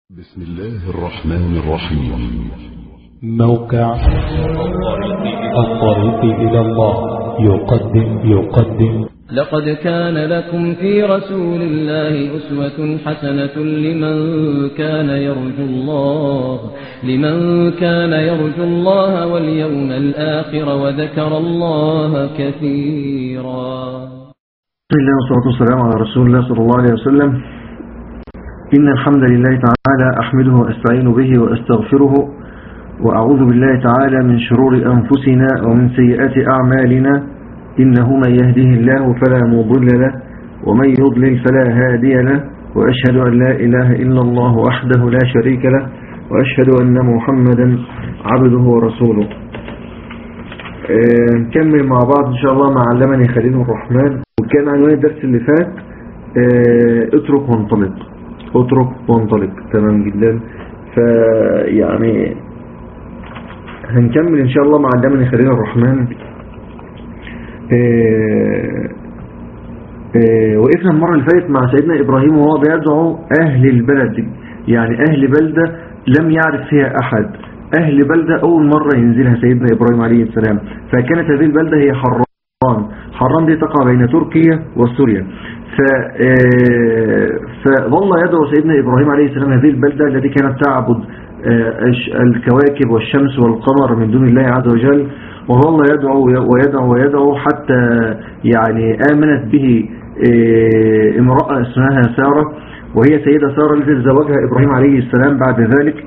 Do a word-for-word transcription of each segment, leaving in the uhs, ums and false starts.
بسم الله الرحمن الرحيم. موقع الطريق إلى الله يقدم يقدم لقد كان لكم في رسول الله أسوة حسنة لمن كان يرجو الله لمن كان يرجو الله واليوم الآخر وذكر الله كثيرا. بسم الله والصلاة والسلام على رسول الله صلى الله عليه وسلم. إن الحمد لله تعالى أحمده وأستعين به وأستغفره وأعوذ بالله تعالى من شرور أنفسنا ومن سيئات أعمالنا، إنه من يهده الله فلا مضل له ومن يضلل فلا هادي له، وأشهد أن لا إله إلا الله وحده لا شريك له، وأشهد أن محمدا عبده ورسوله. أه نكمل مع بعض إن شاء الله ما علمني خليل الرحمن، وكان عنوان الدرس اللي فات أه اترك وانطلق اترك وانطلق. تمام جدا. فيعني هنكمل ان شاء الله مع علمني خليل الرحمن. اه اه وقفنا المرة اللي فاتت مع سيدنا إبراهيم وهو بيدعو أهل البلد، يعني أهل بلدة لم يعرف فيها أحد، أهل بلدة أول مرة ينزلها سيدنا إبراهيم عليه السلام. فكانت هذه البلدة هي حران. حران دي تقع بين تركيا وسوريا. فظل يدعو سيدنا إبراهيم عليه السلام هذه البلدة التي كانت تعبد الكواكب والشمس والقمر من دون الله عز وجل، وظل يدعو ويدعو ويدعو حتى يعني آمنت به امرأة اسمها سارة، وهي سيدة سارة التي تزوجها إبراهيم عليه السلام بعد ذلك.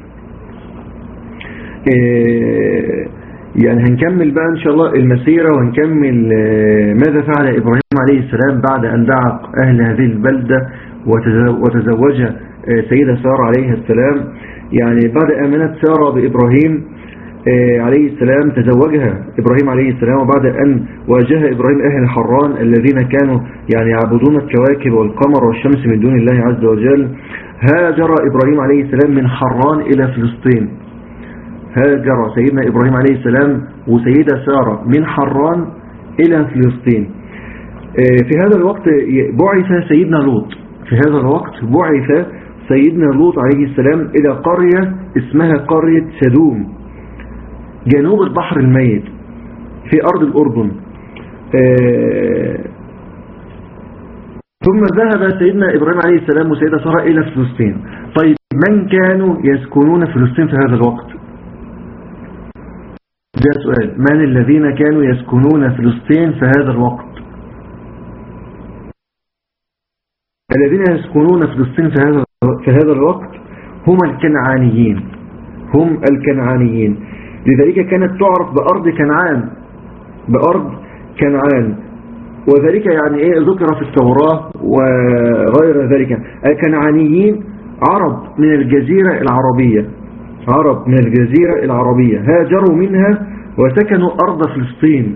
يعني هنكمل بقى إن شاء الله المسيرة، وهنكمل ماذا فعل إبراهيم عليه السلام بعد أن دعا أهل هذه البلدة وتزوجها سيدة سارة عليه السلام. يعني بعد أمانة سارة بإبراهيم عليه السلام تزوجها إبراهيم عليه السلام، وبعد أن واجه إبراهيم أهل حران الذين كانوا يعني يعبدون الكواكب والقمر والشمس من دون الله عز وجل، هاجر إبراهيم عليه السلام من حران إلى فلسطين. هاجر سيدنا إبراهيم عليه السلام وسيدة سارة من حران إلى فلسطين. في هذا الوقت بعث سيدنا لوط في هذا الوقت بعث سيدنا لوط عليه السلام إلى قرية اسمها قرية سدوم جنوب البحر الميت في أرض الأردن. ثم ذهب سيدنا إبراهيم عليه السلام وسيدة سارة إلى فلسطين. طيب من كانوا يسكنون فلسطين في هذا الوقت؟ ده سؤال. من الذين كانوا يسكنون فلسطين في هذا الوقت؟ الذين يسكنون فلسطين في هذا في هذا الوقت هم الكنعانيين هم الكنعانيين لذلك كانت تعرف بأرض كنعان بأرض كنعان وذلك يعني ايه ذكر في التوراة وغير ذلك. الكنعانيين عرب من الجزيرة العربية عرب من الجزيرة العربية هاجروا منها وسكنوا أرض فلسطين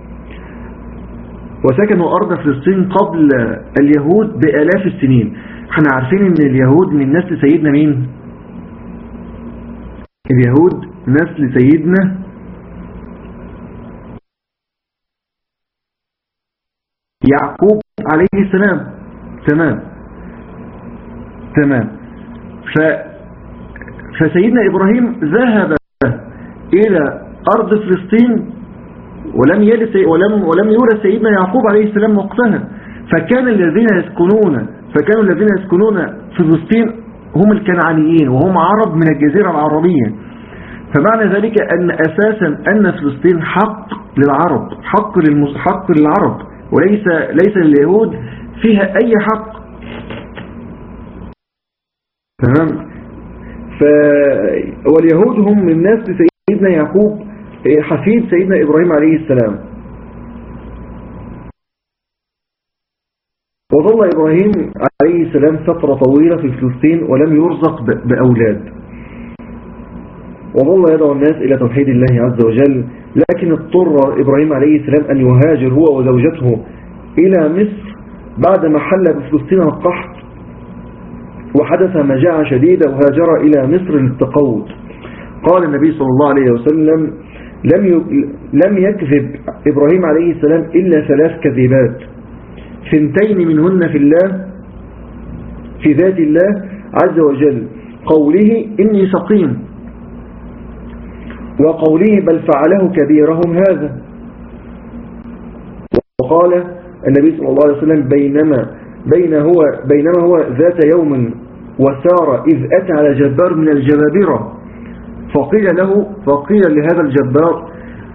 وسكنوا أرض فلسطين قبل اليهود بآلاف السنين. احنا عارفين ان اليهود من نسل سيدنا مين؟ اليهود نسل سيدنا يعقوب عليه السلام. تمام تمام ف فسيدنا إبراهيم ذهب إلى أرض فلسطين ولم يلد ولم ولم يولد سيدنا يعقوب عليه السلام وقتها. فكان الذين يسكنون فكانوا الذين يسكنون فلسطين هم الكنعانيين وهم عرب من الجزيرة العربية. فمعنى ذلك أن أساسا أن فلسطين حق للعرب حق حق للعرب وليس ليس لليهود فيها أي حق. تمام. واليهود هم من نسل سيدنا يعقوب حفيد سيدنا إبراهيم عليه السلام. وظل إبراهيم عليه السلام فترة طويلة في فلسطين ولم يرزق بأولاد، وظل يدعو الناس إلى توحيد الله عز وجل. لكن اضطر إبراهيم عليه السلام أن يهاجر هو وزوجته إلى مصر بعدما حل بفلسطين القحط وحدث مجاعة شديدة، وهاجر إلى مصر للتقوت. قال النبي صلى الله عليه وسلم لم لم يكذب إبراهيم عليه السلام إلا ثلاث كذبات، ثنتين منهن في الله في ذات الله عز وجل، قوله إني سقيم، وقوله بل فعله كبيرهم هذا. وقال النبي صلى الله عليه وسلم بينما بين هو بينما هو ذات يوم وسار إذ أتى على جبار من الجبابرة فقيل له فقيل لهذا الجبار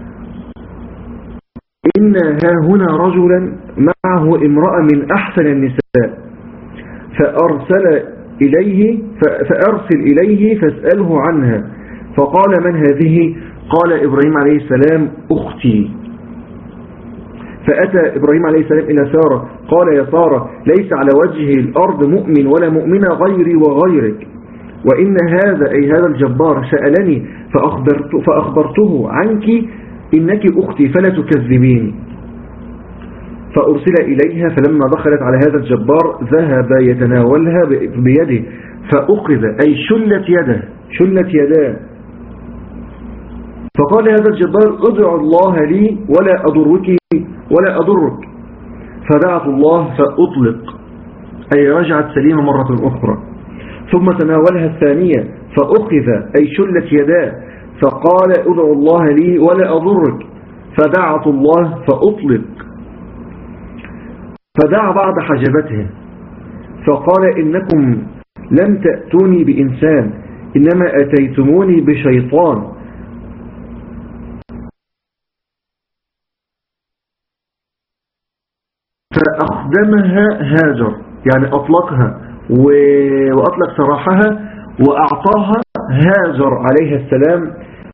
إن ها هنا رجلا معه امرأة من أحسن النساء فأرسل إليه فأرسل إليه فاسأله عنها. فقال من هذه؟ قال إبراهيم عليه السلام أختي. فأتى إبراهيم عليه السلام إلى سارة قال يا سارة ليس على وجه الأرض مؤمن ولا مؤمنة غيري وغيرك، وإن هذا أي هذا الجبار سألني فأخبرت فأخبرته عنك إنك أختي فلا تكذبين. فأرسل إليها فلما دخلت على هذا الجبار ذهب يتناولها بيده فأخذ أي شلت يده شلت يداه. فقال هذا الجبار ادع الله لي ولا أضرك ولا أضرك. فدعت الله فأطلق أي رجعت سليمة مرة أخرى. ثم تناولها الثانية فأخذ أي شلت يداه فقال ادع الله لي ولا أضرك. فدعت الله فأطلق. فدعا بعد حجبته فقال إنكم لم تأتوني بإنسان إنما أتيتموني بشيطان. فأخدمها هاجر يعني أطلقها وأطلق سراحها وأعطاها هاجر عليه السلام.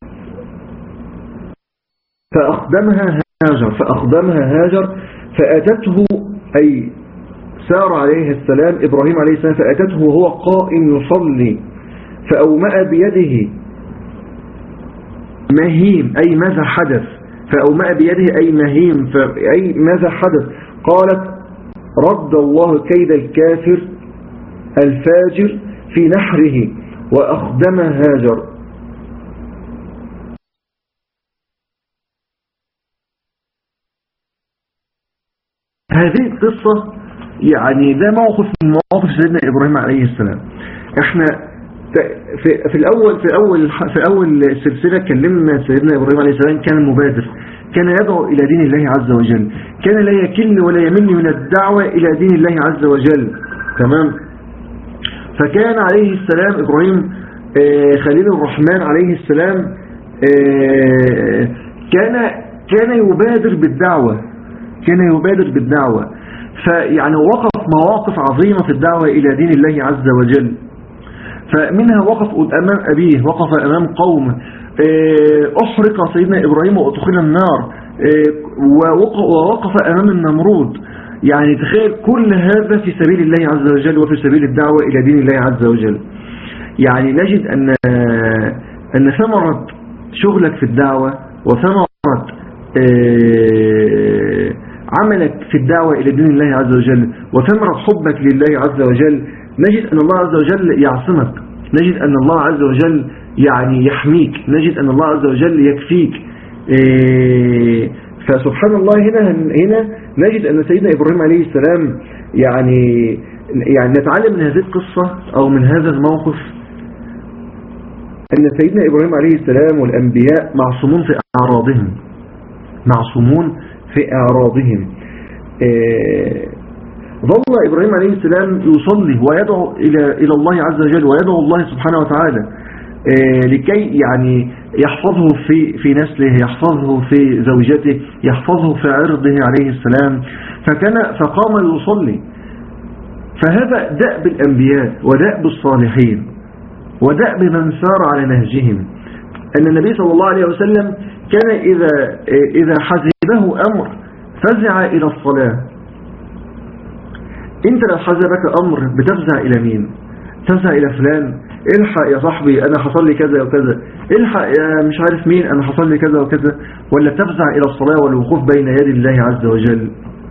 فأخدمها هاجر فأخدمها هاجر فأتته أي سار عليه السلام إبراهيم عليه السلام فأتته وهو قائم يصلي فأومأ بيده مهيم أي ماذا حدث. فأومأ بيده أي مهيم أي ماذا حدث. قالت رد الله كيد الكافر الفاجر في نحره وأخدم هاجر. هذه القصة يعني ده موقف من مواقف سيدنا إبراهيم عليه السلام. احنا في, في الأول في أول في أول سلسلة كلمنا سيدنا إبراهيم عليه السلام كان مبادر، كان يدعو إلى دين الله عز وجل، كان لا يكل ولا يمل من الدعوة إلى دين الله عز وجل. تمام. فكان عليه السلام إبراهيم خليل الرحمن عليه السلام كان كان يبادر بالدعوة كان يبادر بالدعوة فيعني وقف مواقف عظيمة في الدعوة إلى دين الله عز وجل. فمنها وقف أمام أبيه، وقف أمام قوم، أحرق سيدنا إبراهيم وأدخل النار، ووقف أمام النمرود. يعني تخيل كل هذا في سبيل الله عز وجل وفي سبيل الدعوة إلى دين الله عز وجل. يعني نجد أن أن ثمرة شغلك في الدعوة وثمرة عملك في الدعوة إلى دين الله عز وجل وثمرة حبك لله عز وجل، نجد أن الله عز وجل يعصمك، نجد أن الله عز وجل يعني يحميك، نجد أن الله عز وجل يكفيك. فسبحان الله هنا هنا نجد أن سيدنا إبراهيم عليه السلام يعني يعني نتعلم من هذه القصة أو من هذا الموقف أن سيدنا إبراهيم عليه السلام والأنبياء معصومون في أعراضهم معصومون في أعراضهم. ظل إبراهيم عليه السلام يصلي ويدعو إلى إلى الله عز وجل ويدعو الله سبحانه وتعالى لكي يعني يحفظه في في نسله، يحفظه في زوجته، يحفظه في عرضه عليه السلام. فكان فقام يصلي. فهذا دأب الأنبياء ودأب الصالحين ودأب من سار على نهجهم. أن النبي صلى الله عليه وسلم كان إذا إذا حزبه أمر فزع إلى الصلاة. أنت لو حزبك أمر بتفزع إلى مين؟ تفزع إلى فلان، الحق يا صاحبي أنا حصل لي كذا وكذا، الحق يا مش عارف مين أنا حصل لي كذا وكذا، ولا تفزع إلى الصلاة والوقوف بين يدي الله عز وجل.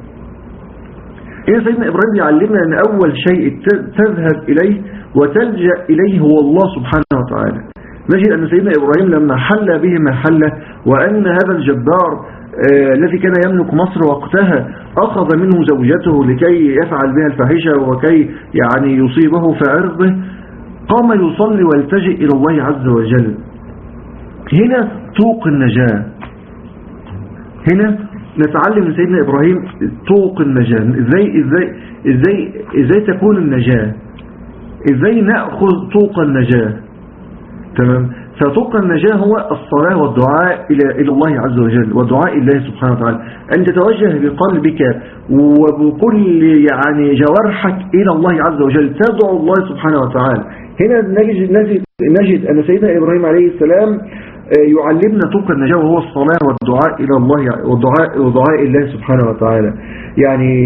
إيه سيدنا إبراهيم يعلمنا أن أول شيء تذهب إليه وتلجأ إليه هو الله سبحانه وتعالى. نجد أن سيدنا إبراهيم لما حل به ما حل وأن هذا الجبار آه الذي كان يملك مصر وقتها أخذ منه زوجته لكي يفعل بها الفاحشة وكي يعني يصيبه في عرضه، قام يصلي ويلتجئ إلى الله عز وجل. هنا طوق النجاة، هنا نتعلم من سيدنا إبراهيم طوق النجاة. إزاي, إزاي, إزاي, إزاي تكون النجاة، إزاي نأخذ طوق النجاة. تمام. فطوق النجاة هو الصلاة والدعاء إلى إلى الله عز وجل ودعاء الله سبحانه وتعالى، أن تتوجه بقلبك وبكل يعني جوارحك إلى الله عز وجل، تدعو الله سبحانه وتعالى. هنا نجد, نجد, نجد أن سيدنا إبراهيم عليه السلام يعلمنا طوق النجاة وهو الصلاة والدعاء إلى الله ودعاء, ودعاء الله سبحانه وتعالى. يعني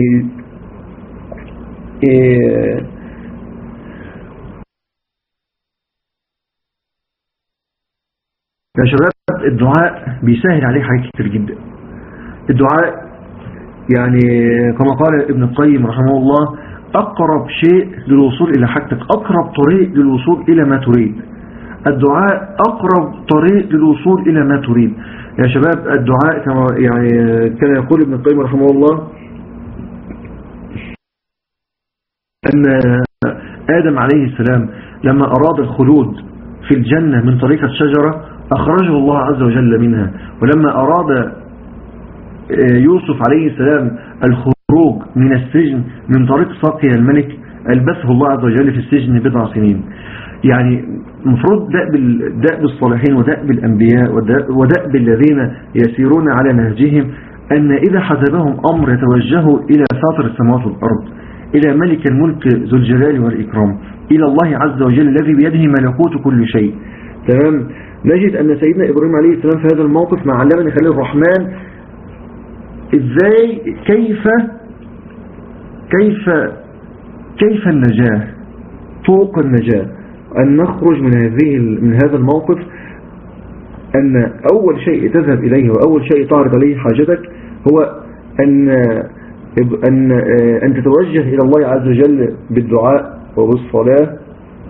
إيه يا شباب، الدعاء بيسهل عليه حاجات كتير جدا. الدعاء يعني كما قال ابن القيم رحمه الله أقرب شيء للوصول إلى حاجتك، أقرب طريق للوصول إلى ما تريد. الدعاء أقرب طريق للوصول إلى ما تريد يا شباب. الدعاء كما يعني كان يقول ابن القيم رحمه الله أن آدم عليه السلام لما أراد الخلود في الجنة من طريق الشجرة أخرجه الله عز وجل منها، ولما أراد يوسف عليه السلام الخروج من السجن من طريق سقي الملك ألبسه الله عز وجل في السجن بضع سنين. يعني مفروض دأب الصالحين ودأب الأنبياء ودأب الذين يسيرون على نهجهم أن إذا حزبهم أمر يتوجهوا إلى فاطر السماوات والأرض، إلى ملك الملك ذو الجلال والإكرام، إلى الله عز وجل الذي بيده ملكوت كل شيء. تمام. نجد أن سيدنا إبراهيم عليه السلام في هذا الموقف مع علمنا خليل الرحمن إزاي كيف كيف كيف النجاة، طوق النجاة، أن نخرج من هذه من هذا الموقف. أن أول شيء تذهب إليه وأول شيء تعرض عليه حاجتك هو أن أن أن تتوجه إلى الله عز وجل بالدعاء وبالصلاة.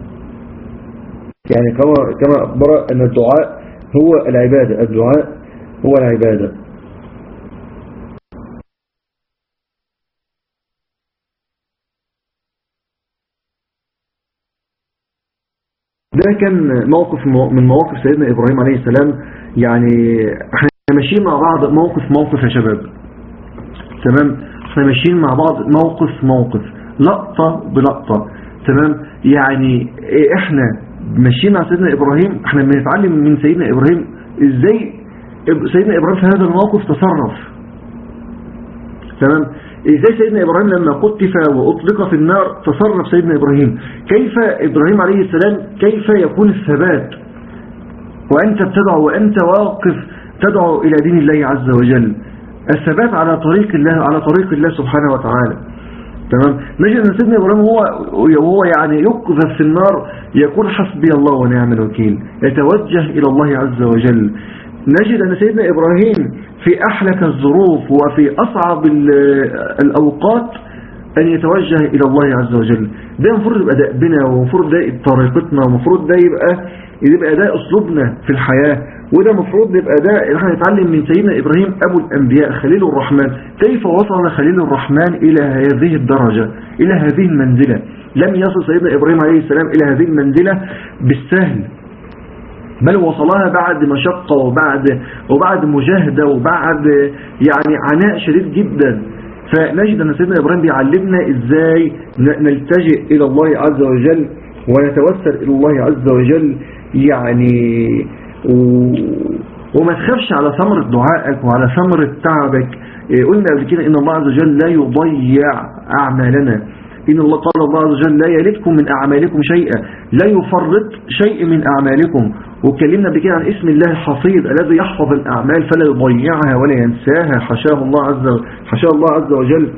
يعني كما كما أخبر أن الدعاء هو العبادة، الدعاء هو العبادة. ده كان موقف من مواقف سيدنا إبراهيم عليه السلام. يعني احنا ماشيين مع بعض موقف موقف يا شباب. تمام. احنا ماشيين مع بعض موقف موقف لقطة بلقطة. تمام. يعني احنا ماشيين مع سيدنا إبراهيم، احنا بنتعلم من سيدنا إبراهيم ازاي سيدنا إبراهيم في هذا الموقف تصرف. تمام. ازاي سيدنا إبراهيم لما قتف وأطلق في النار تصرف سيدنا إبراهيم. كيف إبراهيم عليه السلام كيف يكون الثبات وأنت بتدعو وأنت واقف تدعو إلى دين الله عز وجل، الثبات على طريق الله على طريق الله سبحانه وتعالى. تمام. نجد أن سيدنا إبراهيم هو وهو يعني يقذف في النار يقول حسبي الله ونعم الوكيل، يتوجه إلى الله عز وجل. نجد أن سيدنا إبراهيم في أحلك الظروف وفي أصعب الأوقات أن يتوجه إلى الله عز وجل. ده المفروض يبقى دأبنا، ومفروض ده طريقتنا، ومفروض ده يبقى يبقى ده أسلوبنا في الحياة، وده مفروض يبقى ده نحن نتعلم من سيدنا إبراهيم أبو الأنبياء خليل الرحمن كيف وصل خليل الرحمن إلى هذه الدرجة، إلى هذه المنزلة. لم يصل سيدنا إبراهيم عليه السلام إلى هذه المنزلة بالسهل، بل وصلها بعد مشقة وبعد وبعد مجاهدة وبعد يعني عناء شديد جدا. فنجد أن سيدنا إبراهيم بيعلمنا إزاي نلتجئ إلى الله عز وجل ونتوسل إلى الله عز وجل. يعني و... وما تخافش على ثمرة دعائك وعلى ثمرة تعبك. قلنا قبل كده إن الله عز وجل لا يضيع أعمالنا. إن الله قال الله عز وجل لا يلدكم من أعمالكم شيئا، لا يفرط شيء من أعمالكم. واتكلمنا بكده عن اسم الله الحفيظ الذي يحفظ الأعمال فلا يضيعها ولا ينساها، حشاه الله عز حشاه الله عز وجل.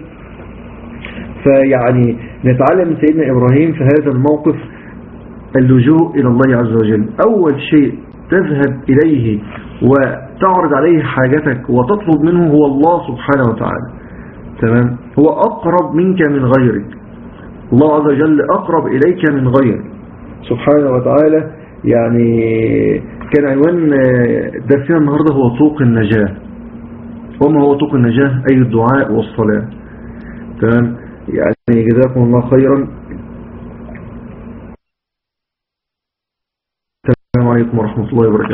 فيعني نتعلم من سيدنا إبراهيم في هذا الموقف اللجوء إلى الله عز وجل. أول شيء تذهب إليه وتعرض عليه حاجتك وتطلب منه هو الله سبحانه وتعالى. تمام. هو أقرب منك من غيرك، الله عز وجل أقرب إليك من غيرك سبحانه وتعالى. يعني كان عنوان درسنا النهاردة هو طوق النجاة. وما هو طوق النجاة؟ أي الدعاء والصلاة. تمام. يعني جزاكم الله خيرا. عليكم ورحمة الله وبركاته.